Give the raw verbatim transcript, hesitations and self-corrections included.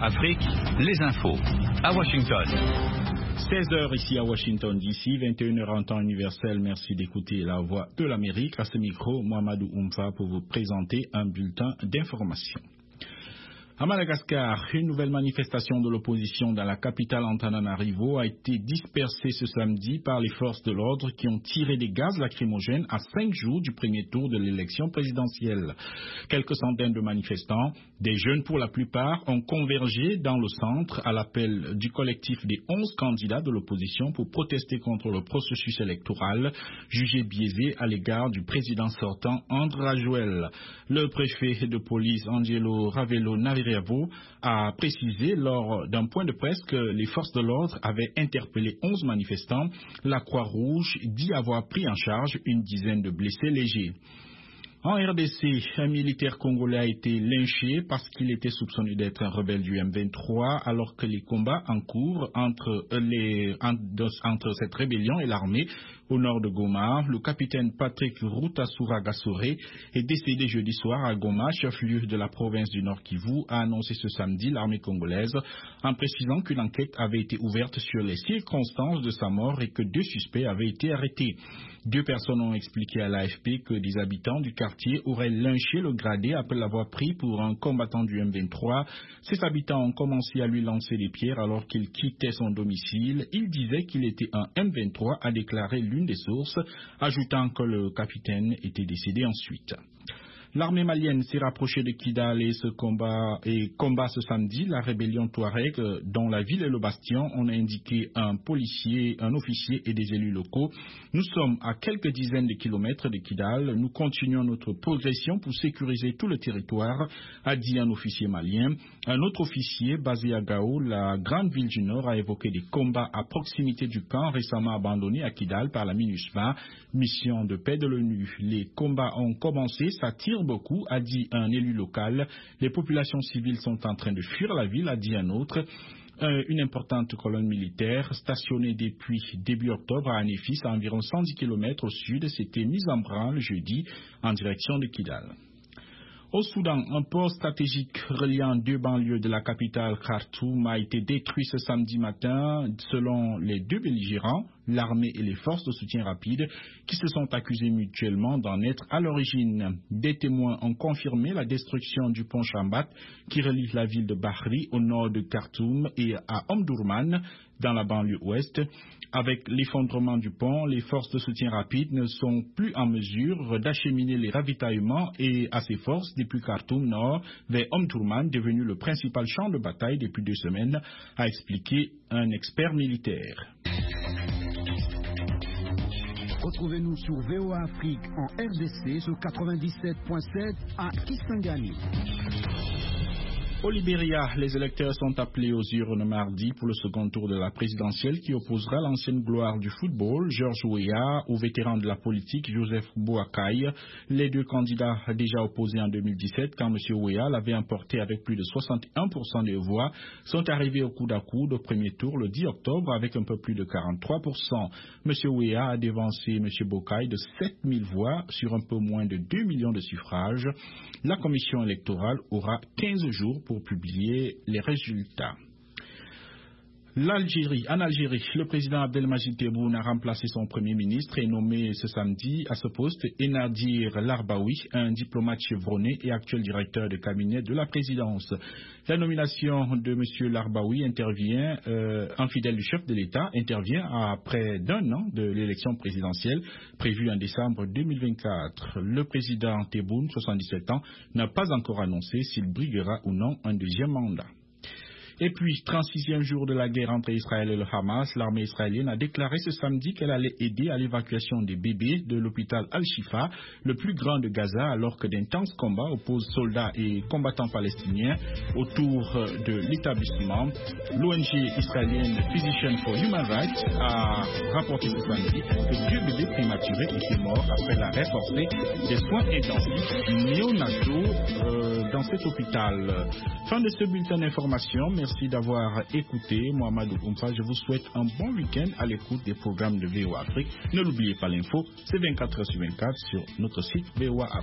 Afrique, les infos. À Washington. seize heures ici à Washington D C, vingt et une heures en temps universel. Merci d'écouter la voix de l'Amérique. À ce micro, Mohamedou Oumfa pour vous présenter un bulletin d'information. À Madagascar, une nouvelle manifestation de l'opposition dans la capitale Antananarivo a été dispersée ce samedi par les forces de l'ordre qui ont tiré des gaz lacrymogènes à cinq jours du premier tour de l'élection présidentielle. Quelques centaines de manifestants, des jeunes pour la plupart, ont convergé dans le centre à l'appel du collectif des onze candidats de l'opposition pour protester contre le processus électoral jugé biaisé à l'égard du président sortant André Rajoelina. Le préfet de police Angelo Ravelo Navire a précisé lors d'un point de presse que les forces de l'ordre avaient interpellé onze manifestants. La Croix-Rouge dit avoir pris en charge une dizaine de blessés légers. En R D C, un militaire congolais a été lynché parce qu'il était soupçonné d'être un rebelle du M vingt-trois alors que les combats en cours entre, les, entre cette rébellion et l'armée au nord de Goma. Le capitaine Patrick Rutasoura Gasore est décédé jeudi soir à Goma, chef-lieu de la province du Nord Kivu, a annoncé ce samedi l'armée congolaise en précisant qu'une enquête avait été ouverte sur les circonstances de sa mort et que deux suspects avaient été arrêtés. Deux personnes ont expliqué à l'A F P que des habitants du quartier auraient lynché le gradé après l'avoir pris pour un combattant du M vingt-trois. Ces habitants ont commencé à lui lancer des pierres alors qu'il quittait son domicile. Il disait qu'il était un M vingt-trois, a déclaré l'une des sources, ajoutant que le capitaine était décédé ensuite. L'armée malienne s'est rapprochée de Kidal et, ce combat, et combat ce samedi la rébellion Touareg dont la ville est le bastion. On a indiqué un policier, un officier et des élus locaux. Nous sommes à quelques dizaines de kilomètres de Kidal. Nous continuons notre progression pour sécuriser tout le territoire, a dit un officier malien. Un autre officier basé à Gao, la grande ville du Nord, a évoqué des combats à proximité du camp récemment abandonné à Kidal par la MINUSMA, mission de paix de l'ONU. Les combats ont commencé, ça tire beaucoup, a dit un élu local. Les populations civiles sont en train de fuir la ville, a dit un autre. Euh, une importante colonne militaire stationnée depuis début octobre à Anéfis, à environ cent dix kilomètres au sud, s'était mise en branle jeudi en direction de Kidal. Au Soudan, un port stratégique reliant deux banlieues de la capitale Khartoum a été détruit ce samedi matin selon les deux belligérants, l'armée et les forces de soutien rapide, qui se sont accusés mutuellement d'en être à l'origine. Des témoins ont confirmé la destruction du pont Chambat qui relie la ville de Bahri au nord de Khartoum et à Omdurman dans la banlieue ouest. Avec l'effondrement du pont, les forces de soutien rapide ne sont plus en mesure d'acheminer les ravitaillements et à ces forces depuis Khartoum Nord vers Omdurman, devenu le principal champ de bataille depuis deux semaines, a expliqué un expert militaire. Retrouvez-nous sur V O A Afrique en R D C sur quatre-vingt-dix-sept point sept à Kisangani. Au Libéria, les électeurs sont appelés aux urnes mardi pour le second tour de la présidentielle qui opposera l'ancienne gloire du football, George Weah, au vétéran de la politique, Joseph Boakai. Les deux candidats déjà opposés en deux mille dix-sept, quand M. Weah l'avait emporté avec plus de soixante et un pour cent des voix, sont arrivés au coude à coude au premier tour le dix octobre avec un peu plus de quarante-trois pour cent. M. Weah a dévancé M. Boakai de sept mille voix sur un peu moins de deux millions de suffrages. La commission électorale aura quinze jours pour publier les résultats. L'Algérie, en Algérie, le président Abdelmadjid Tebboune a remplacé son premier ministre et nommé ce samedi à ce poste Enadir Larbaoui, un diplomate chevronné et actuel directeur de cabinet de la présidence. La nomination de M. Larbaoui intervient, euh, un fidèle du chef de l'État, intervient après d'un an de l'élection présidentielle prévue en décembre deux mille vingt-quatre. Le président Tebboune, soixante-dix-sept ans, n'a pas encore annoncé s'il briguera ou non un deuxième mandat. Et puis, trente-sixième jour de la guerre entre Israël et le Hamas, l'armée israélienne a déclaré ce samedi qu'elle allait aider à l'évacuation des bébés de l'hôpital Al-Shifa, le plus grand de Gaza, alors que d'intenses combats opposent soldats et combattants palestiniens autour de l'établissement. L'O N G israélienne Physicians for Human Rights a rapporté ce samedi que deux bébés prématurés étaient morts après l'arrêt forcé des soins intensifs néonataux euh, dans cet hôpital. Fin de ce bulletin d'information. Merci d'avoir écouté. Mohamedou Oumfa, je vous souhaite un bon week-end à l'écoute des programmes de V O A Afrique. Ne l'oubliez pas, l'info, c'est vingt-quatre heures sur vingt-quatre sur notre site V O A Afrique.